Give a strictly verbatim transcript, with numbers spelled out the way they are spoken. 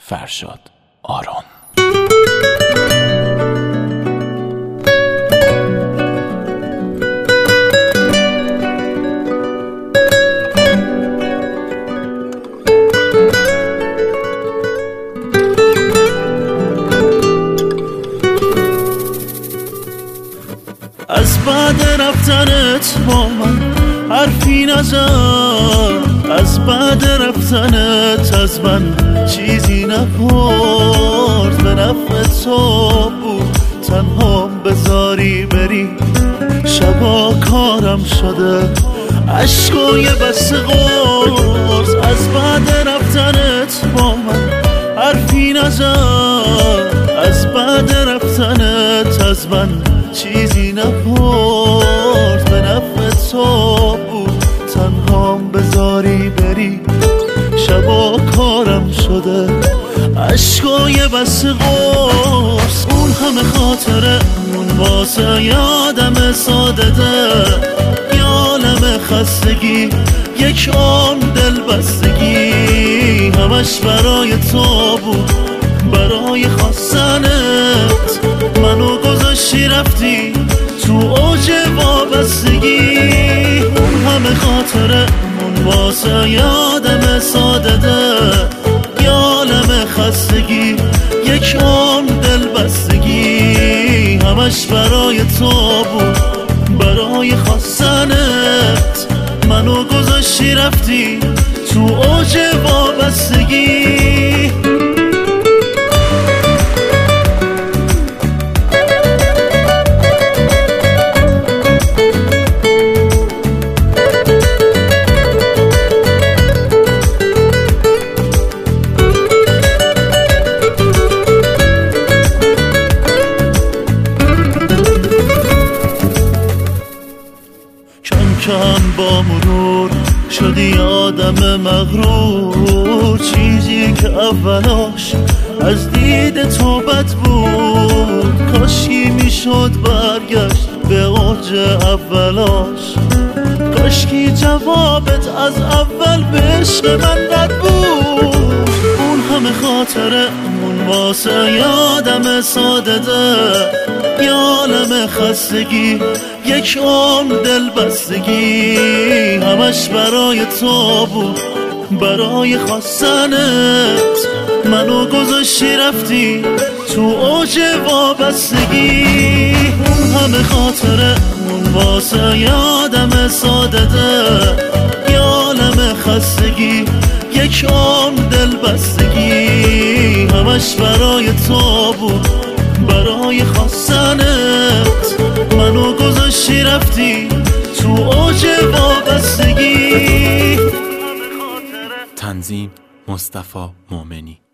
فرشاد آرون. از بعد رفتنت با من حرفی نزد، از بعد رفتنت از من چیزی نپرد. به نفع تو بود تنهام بذاری بری، شبا کارم شده عشقای بس قرص. از بعد رفتنت با من حرفی نزد، از بعد رفتنت از من چیزی نپرد. به نفع تو بود تنهام بذاری بری، شبا کارم شده عشقای بس قرص. اون همه خاطره اون واسه یادم ساده ده، یالم خستگی یک عمر دل بستگی، همش برای تو بود، برای خواستنت منو گذاشتی رفتی تو اوج وابستگی. اون همه خاطره اون واسه یادم ساده ده، یالم خستگی یک عمر دل بستگی، همش برای تو بود، برای خواستنت منو گذاشتی رفتی تو اوج وابستگی. کم با مرور شدی آدم مغرور، چیزی که اولاش از دید تو بد بود، کاشکی میشد برگشت به اوج اولاش، کاشکی جوابت از اول به عشق من رد بود. اون همه خاطره اون واسه یادم ساده ده، یالم خستگی یک عمر دل بستگی، همش برای تو بود، برای خواستنت منو گذاشتی رفتی تو اوج وابستگی. اون همه خاطره اون واسه یادم ساده ده، یالم خستگی یک عمر دل بستگی، همش برای تو بود، برای خواستنت منو گذاشتی رفتی تو اوج وابستگی. تنظیم مصطفی مومنی.